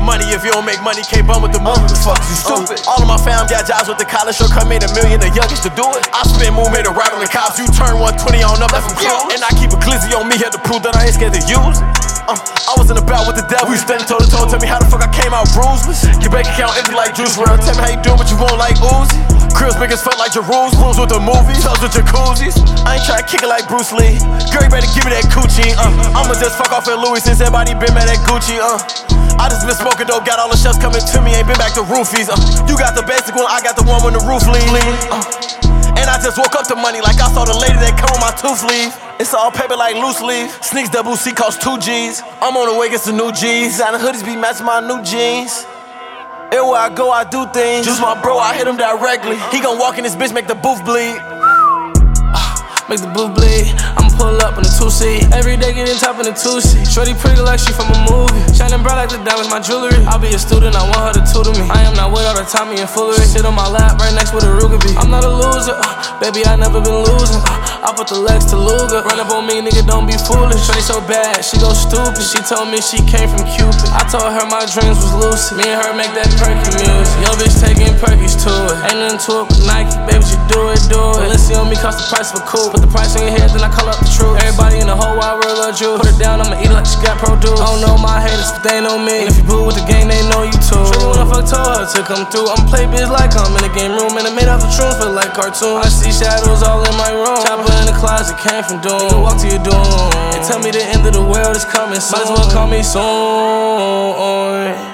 get money if you don't make money, can't bum with the movie. Fuck you stupid. All of my fam got jobs with the college, shortcut made $1 million, the youngest to do it. I spent more made a rattling cops, you turn 120 on up, left from close. And I keep a glizzy on me, had to prove that I ain't scared to use it. I was in the battle with the devil, you standing toe to toe, tell me how the fuck I came out bruiseless. Your bank account empty like juice world, tell me how you doing what you want like Uzi. Cribs big as fuck like Jerusalem, rooms with the movies, tubs with jacuzzis. I ain't tryna kick it like Bruce Lee, girl you better give me that coochie. I'ma just fuck off at Louis since everybody been mad at Gucci. I just been smoking dope, got all the chefs coming to me, ain't been back to roofies. You got the basic one, I got the one when the roof lean. And I just woke up to money like I saw the lady that come with my tooth leaf. It's all paper like loose leaf. Sneaks double C cost 2 G's. I'm on the way, get some new G's. Designer hoodies be matching my new jeans. Everywhere I go, I do things. Just my bro, I hit him directly. He gon' walk in this bitch, make the booth bleed. Make the booth bleed. I'ma pull up in the 2-seat. Every day getting top in the 2-seat. Shorty pretty like she from a movie. Shining bright like the diamonds, my jewelry. I'll be a student, I want her to tutor me. I am not with all the Tommy and foolery. Sit on my lap right next where the Ruger be. I'm not a loser, baby, I never been losing. I put the Lex to Luger. Run up on me, nigga, don't be foolish. Shorty so bad, she go stupid. She told me she came from Cupid. I told her my dreams was lucid. Me and her make that perky music. Yo, bitch taking perkies to it. Ain't nothing to it but Nike, baby, you do it, do it. Balenci on me cost the price of a coupe. Put the price on your head, then I call up the truth. Everybody in the whole wide world love you. Put it down, I'ma eat it like she got produce. I don't know my haters, but they know me. And if you boo with the game, they know you too. Shorty when I fuck told her to come through. I'ma play bitch like I'm in the game room. And I made out the truth, feel like cartoon. I see shadows all in my room. Chopper in the closet, came from doom. Nigga, walk to your doom and tell me the end of the world is coming soon. Might as well call me soon.